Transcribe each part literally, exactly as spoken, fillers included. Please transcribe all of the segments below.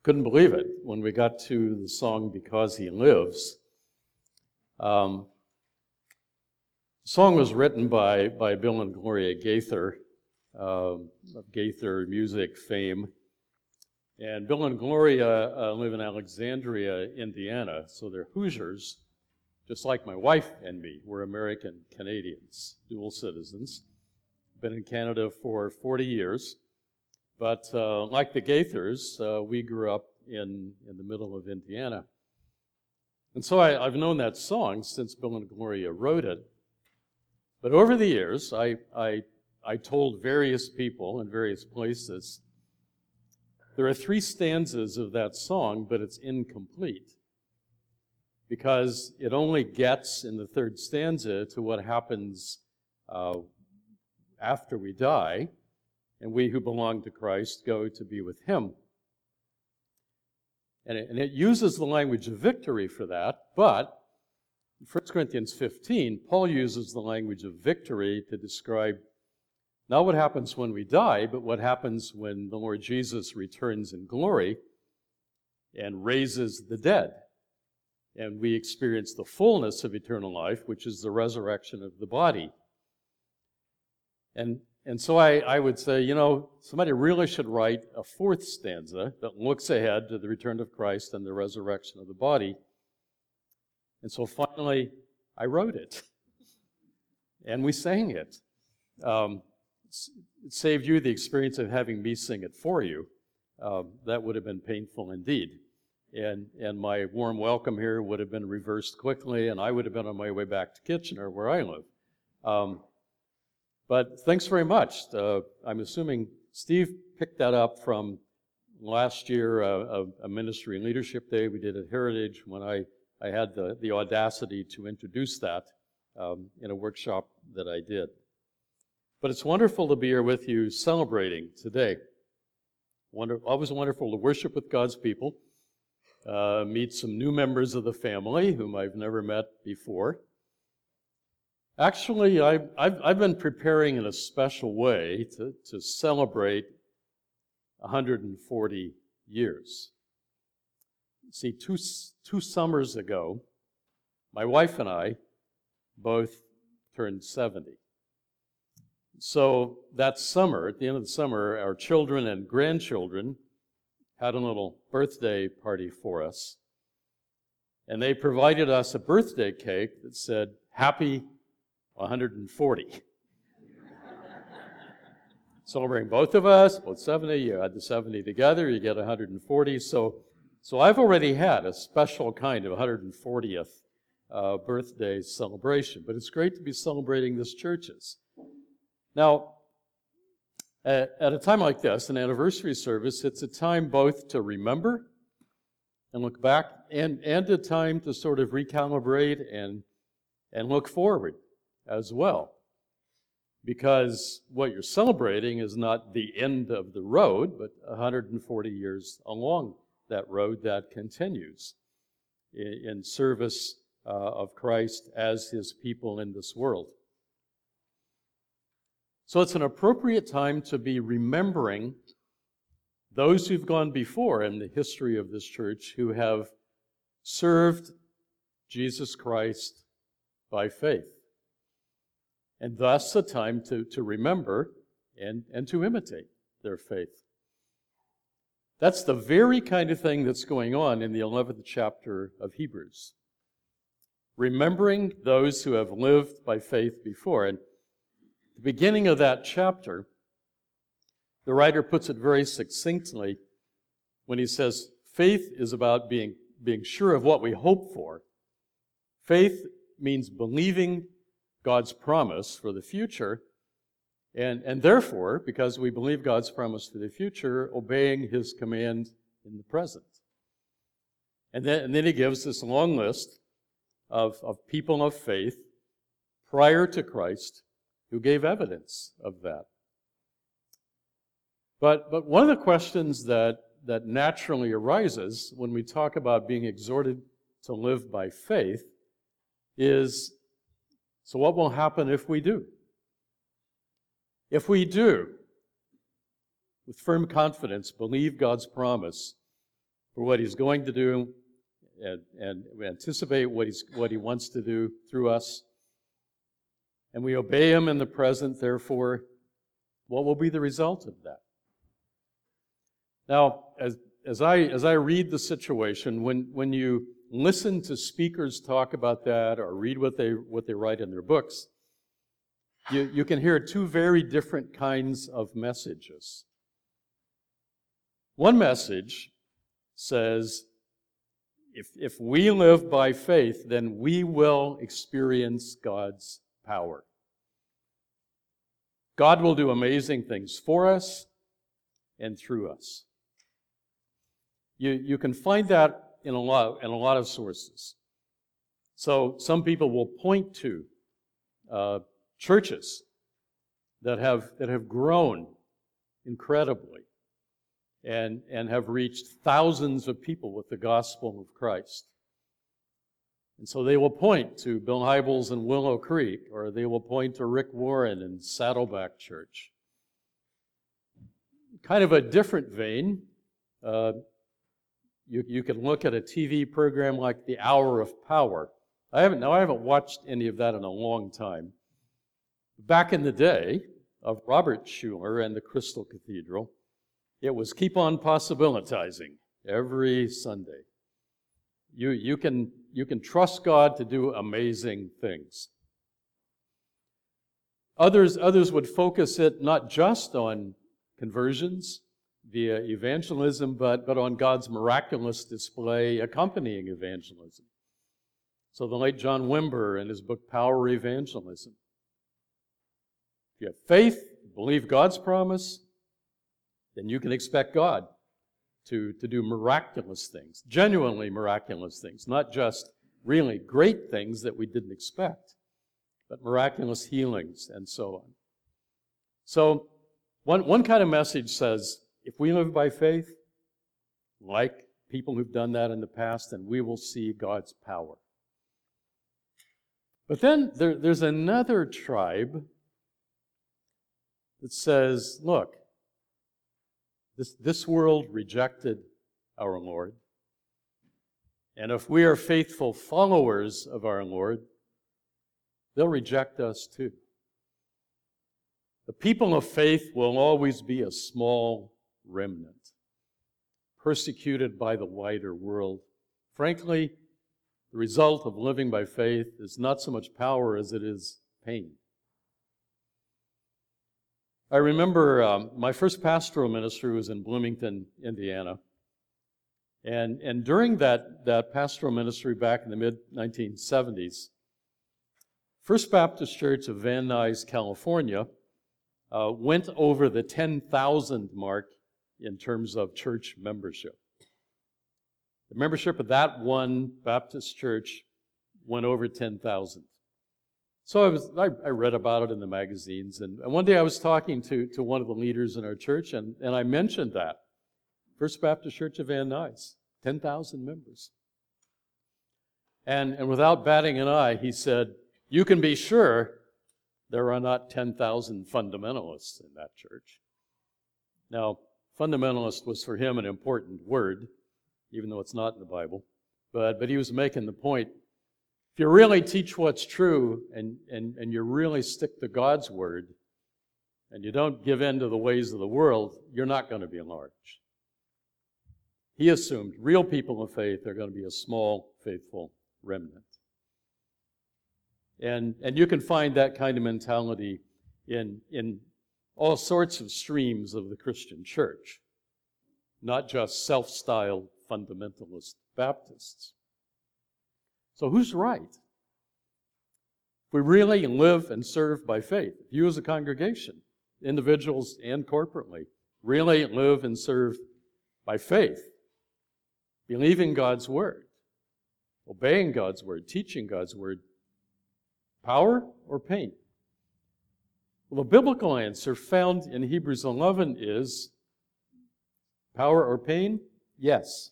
couldn't believe it when we got to the song Because He Lives. Um, the song was written by, by Bill and Gloria Gaither, uh, of Gaither music fame. And Bill and Gloria uh, live in Alexandria, Indiana, so they're Hoosiers, just like my wife and me. We're American Canadians, dual citizens. Been in Canada for forty years. But uh, like the Gaithers, uh, we grew up in, in the middle of Indiana. And so I, I've known that song since Bill and Gloria wrote it. But over the years, I, I, I told various people in various places, there are three stanzas of that song, but it's incomplete. Because it only gets in the third stanza to what happens uh, after we die, and we who belong to Christ go to be with Him. And it, and it uses the language of victory for that, but in First Corinthians fifteen, Paul uses the language of victory to describe not what happens when we die, but what happens when the Lord Jesus returns in glory and raises the dead. And we experience the fullness of eternal life, which is the resurrection of the body. And And so I, I would say, you know, somebody really should write a fourth stanza that looks ahead to the return of Christ and the resurrection of the body. And so finally, I wrote it. And we sang it. Um, it saved you the experience of having me sing it for you. Um, that would have been painful indeed. And, and my warm welcome here would have been reversed quickly, and I would have been on my way back to Kitchener, where I live. Um, But thanks very much. Uh, I'm assuming Steve picked that up from last year, uh, a, a ministry and leadership day we did at Heritage, when I, I had the, the audacity to introduce that um, in a workshop that I did. But it's wonderful to be here with you celebrating today. Wonder, always wonderful to worship with God's people, uh, meet some new members of the family whom I've never met before. Actually, I've, I've, I've been preparing in a special way to, to celebrate one hundred forty years. See, two, two summers ago, my wife and I both turned seventy. So that summer, at the end of the summer, our children and grandchildren had a little birthday party for us. And they provided us a birthday cake that said, "Happy one hundred forty. Celebrating both of us, both seventy, you add the seventy together, you get one hundred forty. So, so I've already had a special kind of one hundred fortieth uh, birthday celebration, but it's great to be celebrating this church's. Now, at, at a time like this, an anniversary service, it's a time both to remember and look back, and, and a time to sort of recalibrate and, and look forward as well. Because what you're celebrating is not the end of the road, but one hundred forty years along that road that continues in, in service uh, of Christ as His people in this world. So it's an appropriate time to be remembering those who've gone before in the history of this church who have served Jesus Christ by faith. And thus a time to, to remember and, and to imitate their faith. That's the very kind of thing that's going on in the eleventh chapter of Hebrews. Remembering those who have lived by faith before. And at the beginning of that chapter, the writer puts it very succinctly when he says, faith is about being, being sure of what we hope for. Faith means believing God's promise for the future, and, and therefore, because we believe God's promise for the future, obeying His command in the present. And then, and then he gives this long list of, of people of faith prior to Christ who gave evidence of that. But, but one of the questions that, that naturally arises when we talk about being exhorted to live by faith is, so what will happen if we do? If we do, with firm confidence, believe God's promise for what he's going to do, and, and we anticipate what he's what he wants to do through us. And we obey him in the present, therefore, what will be the result of that? Now, as as I as I read the situation, when when you listen to speakers talk about that or read what they what they write in their books, you, you can hear two very different kinds of messages. One message says, if if we live by faith, then we will experience God's power. God will do amazing things for us and through us. You, you can find that in a lot, in a lot of sources. So some people will point to uh, churches that have that have grown incredibly and, and have reached thousands of people with the gospel of Christ. And so they will point to Bill Hybels in Willow Creek, or they will point to Rick Warren in Saddleback Church. Kind of a different vein, uh, you, you can look at a T V program like The Hour of Power. I haven't, now I haven't watched any of that in a long time. Back in the day of Robert Schuller and the Crystal Cathedral, it was keep on possibilitizing every Sunday. You, you can You can trust God to do amazing things. Others, others would focus it not just on conversions via evangelism, but, but on God's miraculous display accompanying evangelism. So the late John Wimber in his book, Power Evangelism. If you have faith, believe God's promise, then you can expect God to, to do miraculous things, genuinely miraculous things, not just really great things that we didn't expect, but miraculous healings and so on. So one, one kind of message says, if we live by faith, like people who've done that in the past, then we will see God's power. But then there, there's another tribe that says, look, This, this world rejected our Lord. And if we are faithful followers of our Lord, they'll reject us too. The people of faith will always be a small remnant, persecuted by the wider world. Frankly, the result of living by faith is not so much power as it is pain. I remember um, my first pastoral ministry was in Bloomington, Indiana. And, and during that, that pastoral ministry back in the mid nineteen seventies, First Baptist Church of Van Nuys, California, uh, went over the ten thousand mark in terms of church membership. The membership of that one Baptist church went over ten thousand. So I was I, I read about it in the magazines, and, and one day I was talking to, to one of the leaders in our church, and, and I mentioned that. First Baptist Church of Van Nuys, ten thousand members. And, and without batting an eye, he said, you can be sure there are not ten thousand fundamentalists in that church. Now, fundamentalist was for him an important word, even though it's not in the Bible. But, but he was making the point, if you really teach what's true and, and, and you really stick to God's word and you don't give in to the ways of the world, you're not going to be large. He assumed real people of faith are going to be a small, faithful remnant. And, and you can find that kind of mentality in, in all sorts of streams of the Christian church, not just self-styled fundamentalist Baptists. So who's right? If we really live and serve by faith, if you as a congregation, individuals and corporately, really live and serve by faith, believing God's word, obeying God's word, teaching God's word, power or pain? Well, the biblical answer found in Hebrews eleven is power or pain? Yes.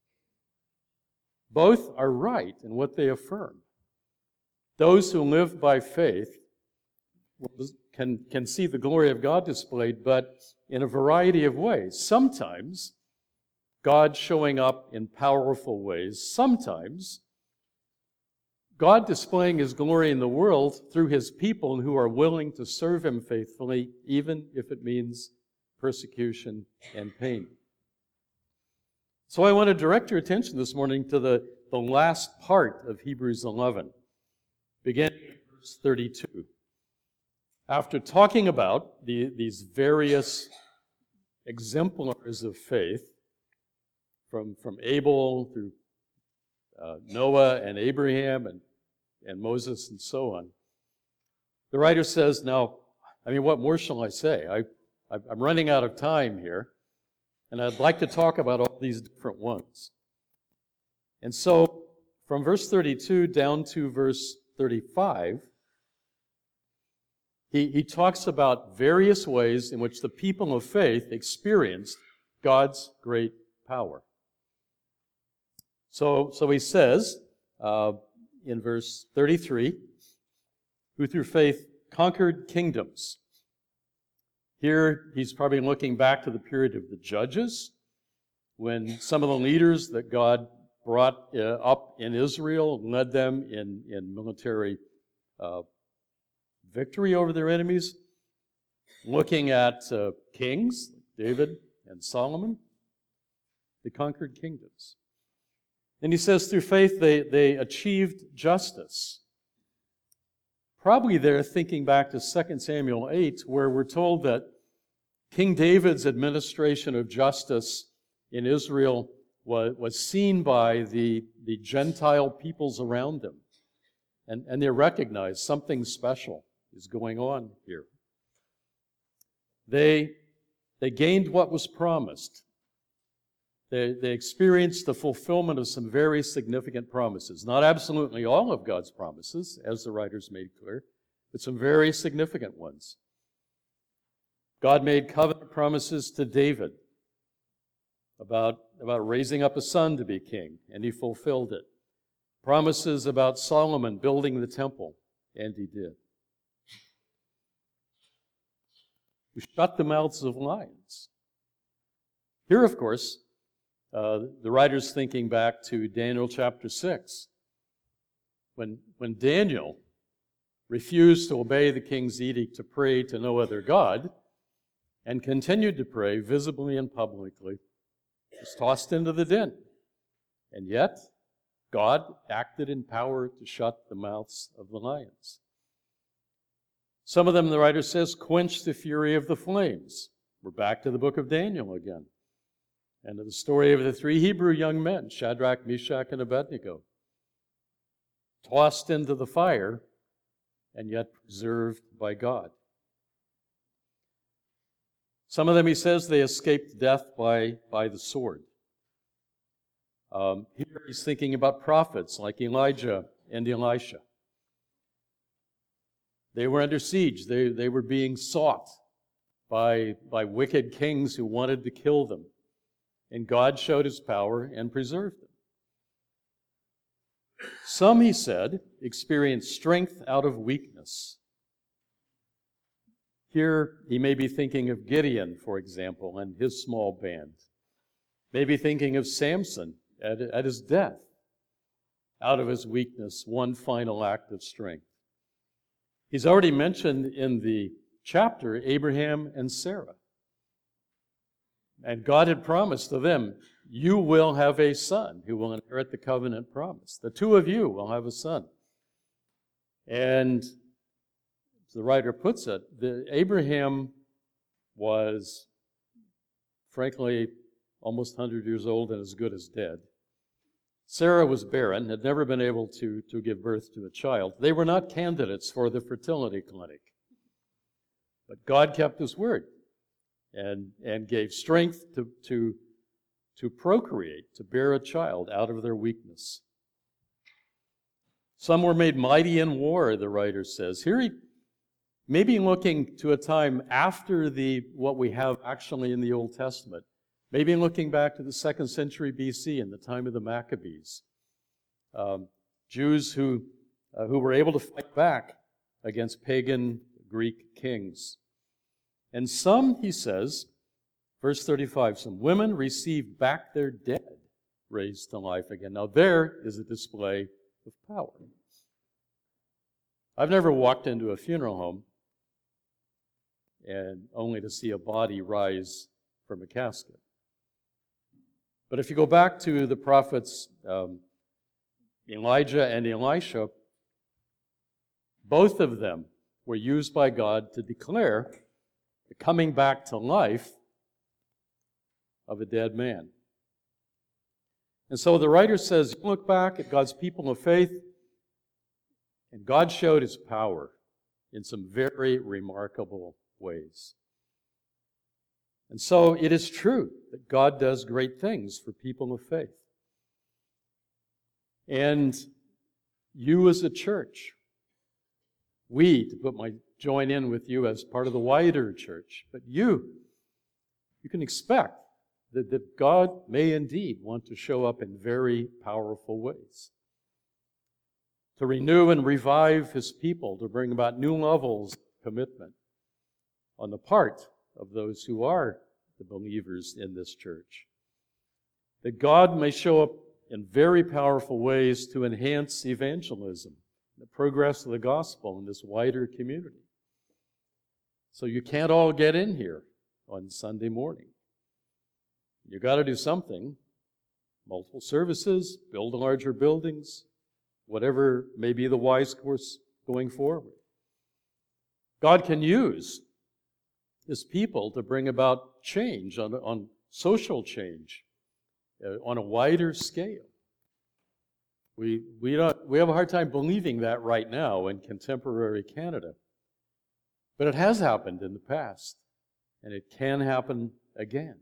Both are right in what they affirm. Those who live by faith can, can see the glory of God displayed, but in a variety of ways. Sometimes God showing up in powerful ways. Sometimes God displaying his glory in the world through his people who are willing to serve him faithfully, even if it means persecution and pain. So I want to direct your attention this morning to the, the last part of Hebrews eleven, beginning in verse thirty-two. After talking about the, these various exemplars of faith, from, from Abel through uh, Noah and Abraham and, and Moses and so on, the writer says, now, I mean, what more shall I say? I, I'm running out of time here, and I'd like to talk about all these different ones. And so, from verse thirty-two down to verse thirty-five, he, he talks about various ways in which the people of faith experienced God's great power. So, so he says uh, in verse thirty-three, who through faith conquered kingdoms. Here he's probably looking back to the period of the Judges, when some of the leaders that God brought uh, up in Israel led them in, in military uh, victory over their enemies. Looking at uh, kings, David and Solomon, they conquered kingdoms. And he says through faith they, they achieved justice. Probably they're thinking back to Second Samuel eight, where we're told that King David's administration of justice in Israel was, was seen by the, the Gentile peoples around them. And, and they recognized something special is going on here. They, they gained what was promised. They, they experienced the fulfillment of some very significant promises. Not absolutely all of God's promises, as the writers made clear, but some very significant ones. God made covenant promises to David about, about raising up a son to be king, and he fulfilled it. Promises about Solomon building the temple, and he did. He shut the mouths of lions. Here, of course, uh, the writer's thinking back to Daniel chapter six, when, when Daniel refused to obey the king's edict to pray to no other God, and continued to pray visibly and publicly, was tossed into the den. And yet, God acted in power to shut the mouths of the lions. Some of them, the writer says, quenched the fury of the flames. We're back to the book of Daniel again. And to the story of the three Hebrew young men, Shadrach, Meshach, and Abednego, tossed into the fire and yet preserved by God. Some of them, he says, they escaped death by, by the sword. Um, here he's thinking about prophets like Elijah and Elisha. They were under siege. They, they were being sought by, by wicked kings who wanted to kill them. And God showed his power and preserved them. Some, he said, experienced strength out of weakness. Here, he may be thinking of Gideon, for example, and his small band. Maybe thinking of Samson at, at his death. Out of his weakness, one final act of strength. He's already mentioned in the chapter Abraham and Sarah. And God had promised to them, you will have a son who will inherit the covenant promise. The two of you will have a son. And as the writer puts it, the, Abraham was, frankly, almost one hundred years old and as good as dead. Sarah was barren, had never been able to, to give birth to a child. They were not candidates for the fertility clinic. But God kept his word and, and gave strength to, to, to procreate, to bear a child out of their weakness. Some were made mighty in war, the writer says. Here he may be looking to a time after the what we have actually in the Old Testament. Maybe looking back to the second century B C in the time of the Maccabees. Um, Jews who, uh, who were able to fight back against pagan Greek kings. And some, he says, Verse thirty-five, some women received back their dead, raised to life again. Now there is a display of power. I've never walked into a funeral home and only to see a body rise from a casket. But if you go back to the prophets um, Elijah and Elisha, both of them were used by God to declare the coming back to life of a dead man. And so the writer says, you look back at God's people of faith, and God showed His power in some very remarkable ways. And so it is true that God does great things for people of faith. And you as a church, we, to put my join in with you as part of the wider church, but you, you can expect that, that God may indeed want to show up in very powerful ways. To renew and revive His people, to bring about new levels of commitment on the part of those who are the believers in this church. That God may show up in very powerful ways to enhance evangelism, the progress of the gospel in this wider community. So you can't all get in here on Sunday morning. You got to do something. Multiple services, build larger buildings, whatever may be the wise course going forward. God can use His people to bring about change, on, on social change, uh, on a wider scale. We, we, don't, we have a hard time believing that right now in contemporary Canada. But it has happened in the past, and it can happen again.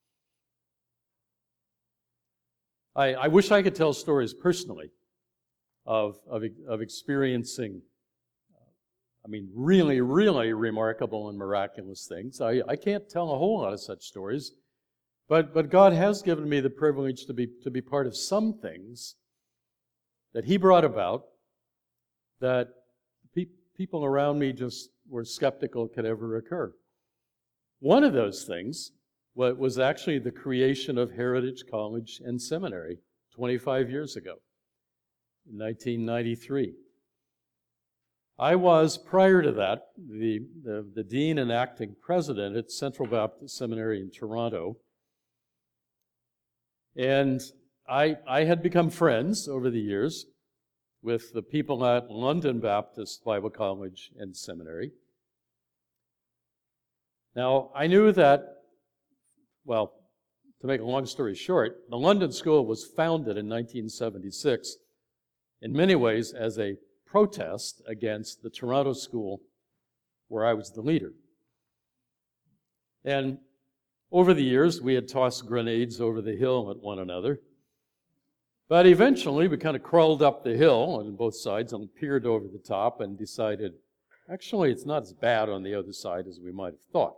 I, I wish I could tell stories personally of, of, of experiencing, I mean, really, really remarkable and miraculous things. I, I can't tell a whole lot of such stories, but, but God has given me the privilege to be, to be part of some things that He brought about that pe- people around me just were skeptical could ever occur. One of those things was actually the creation of Heritage College and Seminary twenty-five years ago, in nineteen ninety-three. I was, prior to that, the, the, the dean and acting president at Central Baptist Seminary in Toronto. And I, I had become friends over the years with the people at London Baptist Bible College and Seminary. Now, I knew that, well, to make a long story short, the London School was founded in nineteen seventy-six in many ways as a protest against the Toronto School where I was the leader. And over the years, we had tossed grenades over the hill at one another. But eventually, we kind of crawled up the hill on both sides and peered over the top and decided, actually, it's not as bad on the other side as we might have thought.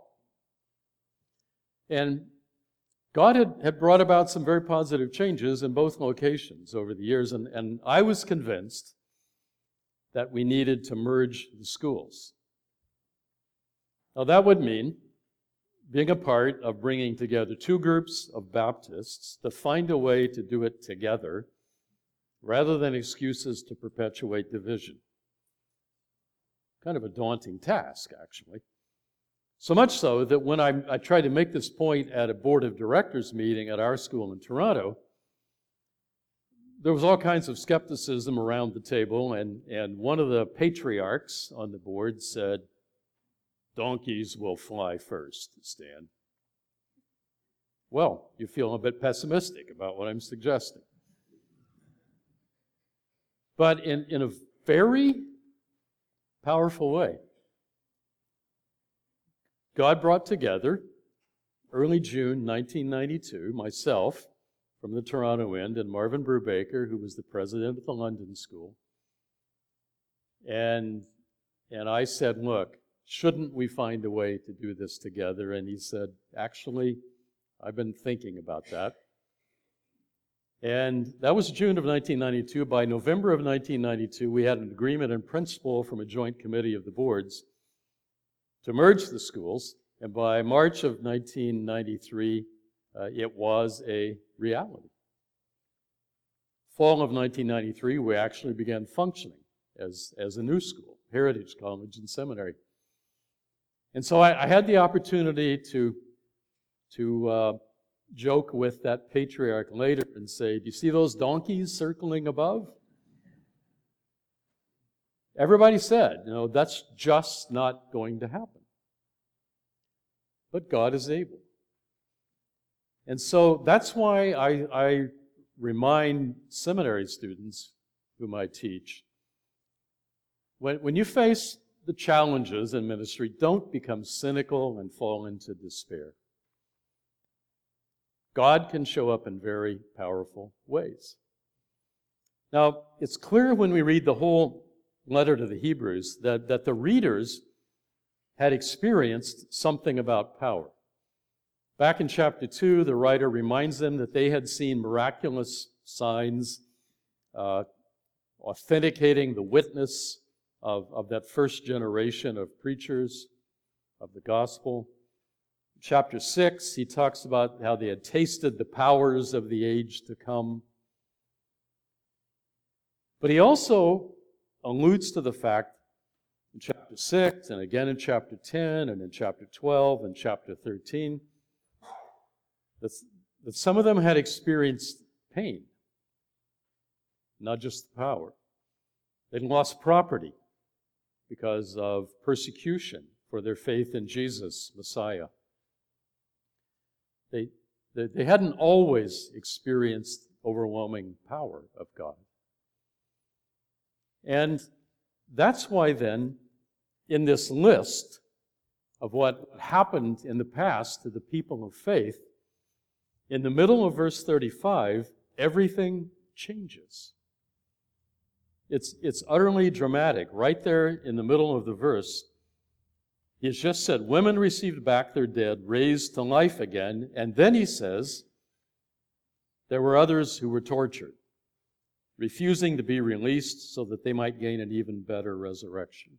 And God had, had brought about some very positive changes in both locations over the years, and, and I was convinced that we needed to merge the schools. Now, that would mean being a part of bringing together two groups of Baptists to find a way to do it together rather than excuses to perpetuate division. Kind of a daunting task, actually. So much so that when I, I tried to make this point at a board of directors meeting at our school in Toronto, there was all kinds of skepticism around the table, and, and one of the patriarchs on the board said, "Donkeys will fly first, Stan." Well, you feel a bit pessimistic about what I'm suggesting. But in, in a very powerful way, God brought together, early June nineteen ninety-two, myself from the Toronto end and Marvin Brubaker, who was the president of the London School. And, and I said, look, shouldn't we find a way to do this together? And he said, actually, I've been thinking about that. And that was June of nineteen ninety-two. By November of nineteen ninety-two, we had an agreement in principle from a joint committee of the boards to merge the schools. And by March of nineteen ninety-three, uh, it was a reality. Fall of nineteen ninety-three, we actually began functioning as, as a new school, Heritage College and Seminary. And so I, I had the opportunity to, to uh, joke with that patriarch later and say, do you see those donkeys circling above? Everybody said, you know, that's just not going to happen. But God is able. And so that's why I, I remind seminary students whom I teach, when, when you face the challenges in ministry, don't become cynical and fall into despair. God can show up in very powerful ways. Now, it's clear when we read the whole letter to the Hebrews that, that the readers had experienced something about power. Back in chapter two, the writer reminds them that they had seen miraculous signs uh, authenticating the witness of, of that first generation of preachers of the gospel. Chapter six, he talks about how they had tasted the powers of the age to come. But he also alludes to the fact in chapter six, and again in chapter ten, and in chapter twelve, and chapter thirteen, that, that some of them had experienced pain, not just the power. They'd lost property because of persecution for their faith in Jesus, Messiah. They, they, they hadn't always experienced overwhelming power of God. And that's why then, in this list of what happened in the past to the people of faith, in the middle of verse thirty-five, everything changes. It's, it's utterly dramatic. Right there in the middle of the verse, he's just said, women received back their dead, raised to life again, and then he says, there were others who were tortured, refusing to be released so that they might gain an even better resurrection.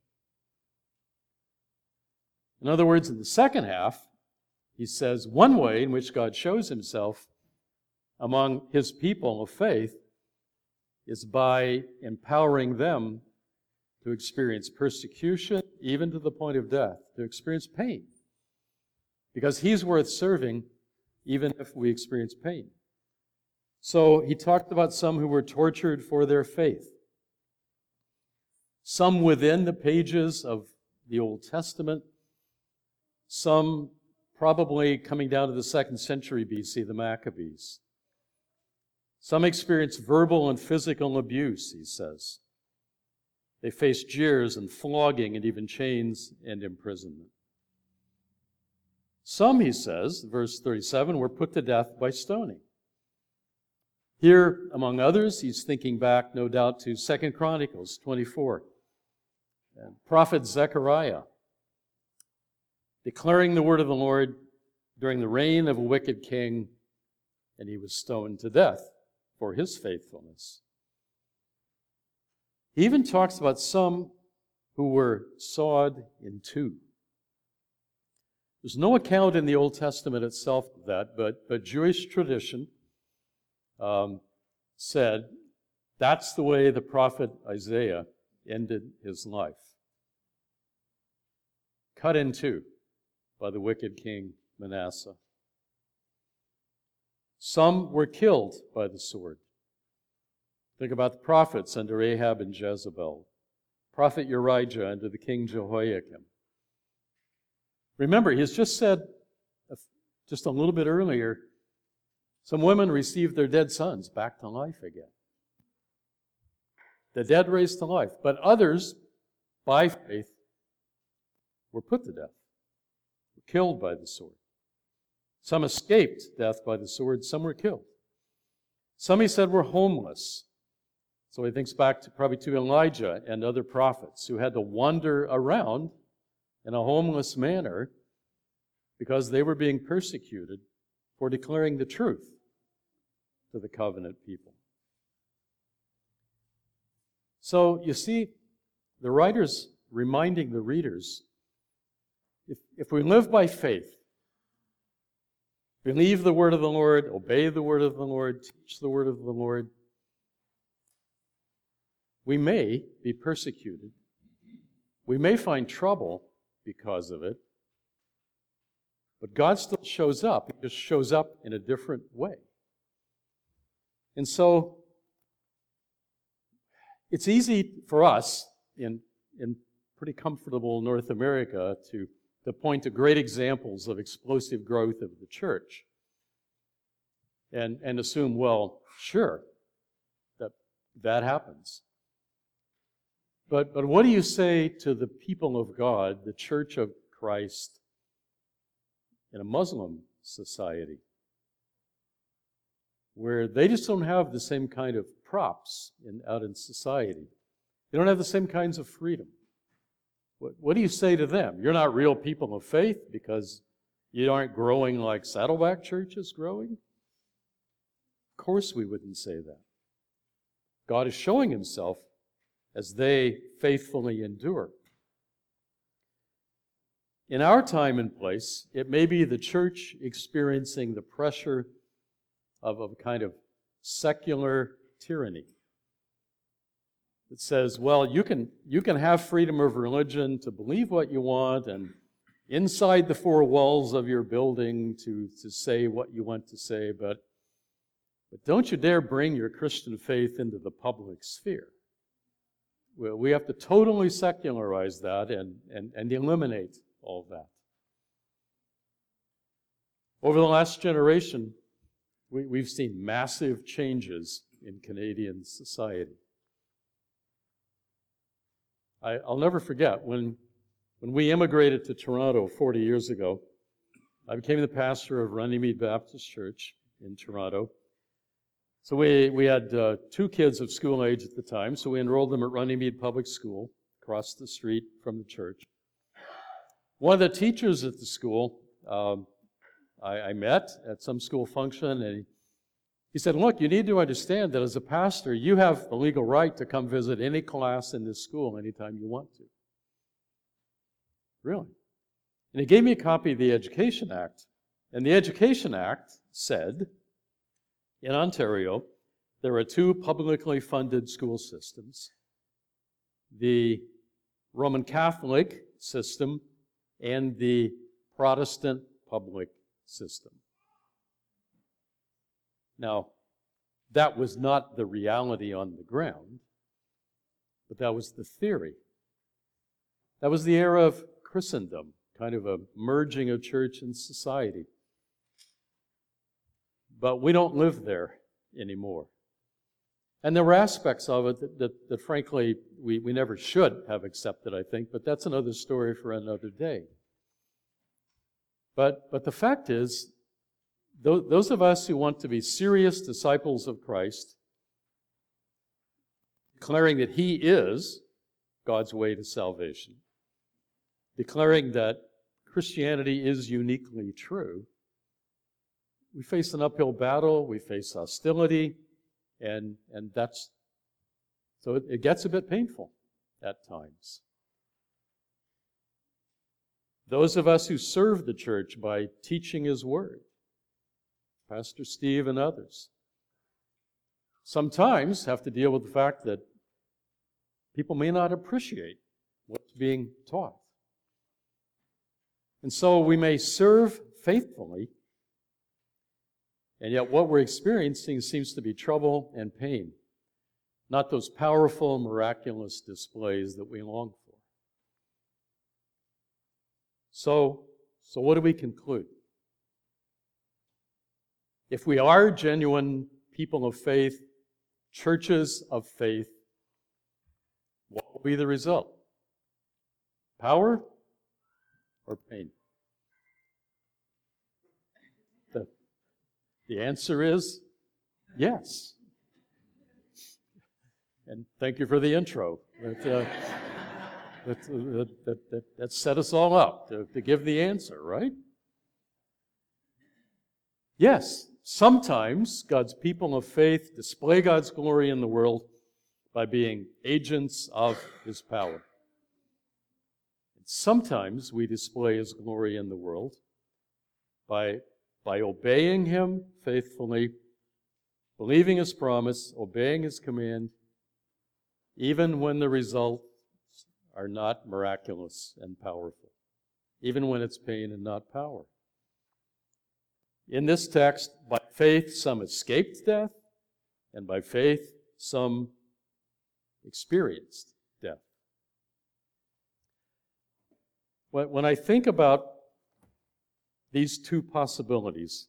In other words, in the second half, he says one way in which God shows himself among his people of faith is by empowering them to experience persecution, even to the point of death, to experience pain. Because he's worth serving, even if we experience pain. So he talked about some who were tortured for their faith. Some within the pages of the Old Testament, some probably coming down to the second century B C, the Maccabees. Some experienced verbal and physical abuse, he says. They faced jeers and flogging and even chains and imprisonment. Some, he says, verse thirty-seven, were put to death by stoning. Here, among others, he's thinking back, no doubt, to Second Chronicles twenty-four. And prophet Zechariah, declaring the word of the Lord during the reign of a wicked king, and he was stoned to death for his faithfulness. He even talks about some who were sawed in two. There's no account in the Old Testament itself of that, but, but Jewish tradition um, said that's the way the prophet Isaiah ended his life. Cut in two by the wicked king Manasseh. Some were killed by the sword. Think about the prophets under Ahab and Jezebel. Prophet Urijah under the king Jehoiakim. Remember, he's just said, just a little bit earlier, some women received their dead sons back to life again. The dead raised to life. But others, by faith, were put to death, were killed by the sword. Some escaped death by the sword, some were killed. Some, he said, were homeless. So he thinks back to probably to Elijah and other prophets who had to wander around in a homeless manner because they were being persecuted for declaring the truth to the covenant people. So you see, the writer's reminding the readers If, if we live by faith, believe the word of the Lord, obey the word of the Lord, teach the word of the Lord, we may be persecuted. We may find trouble because of it, but God still shows up. He just shows up in a different way. And so, it's easy for us in, in pretty comfortable North America to, to point to great examples of explosive growth of the church and, and assume, well, sure, that, that happens. But, but what do you say to the people of God, the Church of Christ, in a Muslim society, where they just don't have the same kind of props in, out in society? They don't have the same kinds of freedom. What, what do you say to them? You're not real people of faith because you aren't growing like Saddleback Church is growing? Of course we wouldn't say that. God is showing himself as they faithfully endure. In our time and place, it may be the church experiencing the pressure of a kind of secular tyranny that says, well, you can, you can have freedom of religion to believe what you want and inside the four walls of your building to, to say what you want to say, but, but don't you dare bring your Christian faith into the public sphere. Well, we have to totally secularize that and, and, and eliminate all that. Over the last generation, we, we've seen massive changes in Canadian society. I, I'll never forget when, when we immigrated to Toronto forty years ago, I became the pastor of Runnymede Baptist Church in Toronto. So we, we had uh, two kids of school age at the time, so we enrolled them at Runnymede Public School, across the street from the church. One of the teachers at the school, um, I, I met at some school function, and he, he said, look, you need to understand that as a pastor, you have the legal right to come visit any class in this school anytime you want to. Really? And he gave me a copy of the Education Act. And the Education Act said, in Ontario, there are two publicly funded school systems. The Roman Catholic system and the Protestant public system. Now, that was not the reality on the ground, but that was the theory. That was the era of Christendom, kind of a merging of church and society. But we don't live there anymore. And there were aspects of it that, that, that frankly, we, we never should have accepted, I think, but that's another story for another day. But, but the fact is, th- those of us who want to be serious disciples of Christ, declaring that He is God's way to salvation, declaring that Christianity is uniquely true, we face an uphill battle, we face hostility, and, and that's, so it, it gets a bit painful at times. Those of us who serve the church by teaching His Word, Pastor Steve and others, sometimes have to deal with the fact that people may not appreciate what's being taught. And so we may serve faithfully, and yet what we're experiencing seems to be trouble and pain, not those powerful, miraculous displays that we long for. So, so what do we conclude? If we are genuine people of faith, churches of faith, what will be the result? Power or pain? The, the answer is yes. And thank you for the intro. That, uh, that, that, that, that, that set us all up to, to give the answer, right? Yes, sometimes God's people of faith display God's glory in the world by being agents of His power. And Sometimes we display his glory in the world by, by obeying him faithfully, believing his promise, obeying his command, even when the results are not miraculous and powerful, even when it's pain and not power. In this text, by faith some escaped death, and by faith some experienced death. When I think about these two possibilities,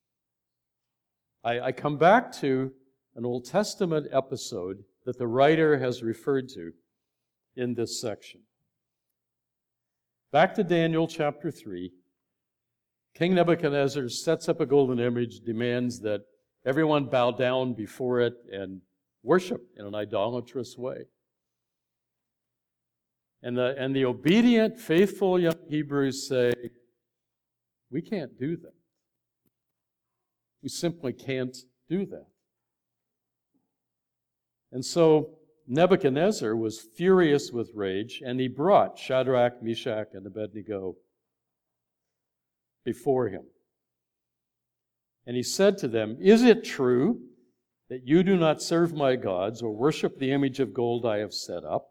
I, I come back to an Old Testament episode that the writer has referred to in this section. Back to Daniel chapter three, King Nebuchadnezzar sets up a golden image, demands that everyone bow down before it and worship in an idolatrous way. And the, and the obedient, faithful young Hebrews say, we can't do that. We simply can't do that. And so Nebuchadnezzar was furious with rage, and he brought Shadrach, Meshach, and Abednego before him. And he said to them, "Is it true that you do not serve my gods or worship the image of gold I have set up?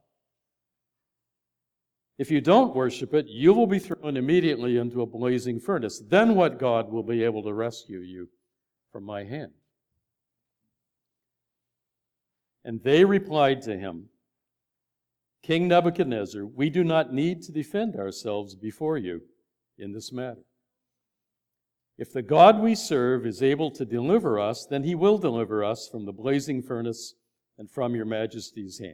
If you don't worship it, you will be thrown immediately into a blazing furnace. Then what God will be able to rescue you from my hand?" And they replied to him, "King Nebuchadnezzar, we do not need to defend ourselves before you in this matter. If the God we serve is able to deliver us, then he will deliver us from the blazing furnace and from your majesty's hand.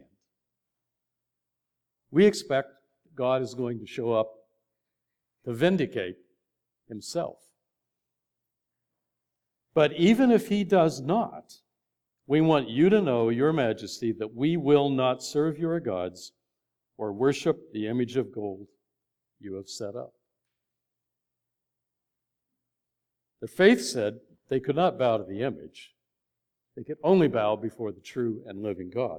We expect God is going to show up to vindicate himself. But even if he does not, we want you to know, Your Majesty, that we will not serve your gods or worship the image of gold you have set up." Their faith said they could not bow to the image. They could only bow before the true and living God.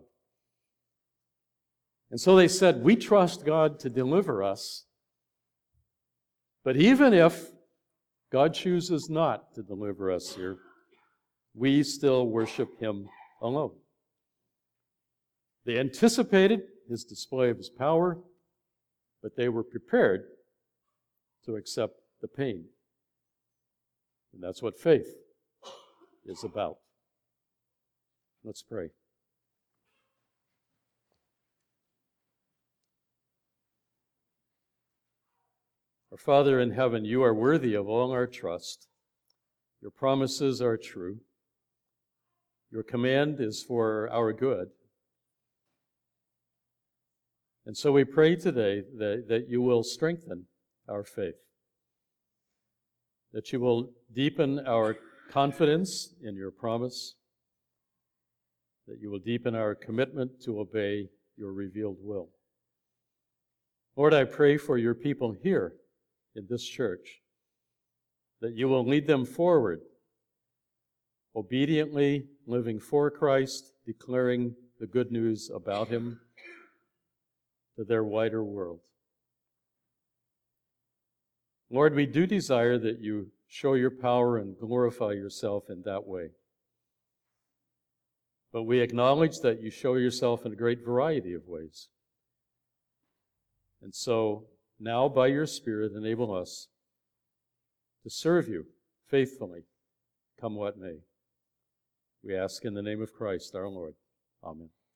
And so they said, "We trust God to deliver us, but even if God chooses not to deliver us here, we still worship him alone." They anticipated his display of his power, but they were prepared to accept the pain. And that's what faith is about. Let's pray. Our Father in heaven, you are worthy of all our trust. Your promises are true. Your command is for our good. And so we pray today that, that you will strengthen our faith, that you will deepen our confidence in your promise, that you will deepen our commitment to obey your revealed will. Lord, I pray for your people here in this church, that you will lead them forward, obediently living for Christ, declaring the good news about him to their wider world. Lord, we do desire that you show your power and glorify yourself in that way. But we acknowledge that you show yourself in a great variety of ways. And so, now by your Spirit, enable us to serve you faithfully, come what may. We ask in the name of Christ our Lord. Amen.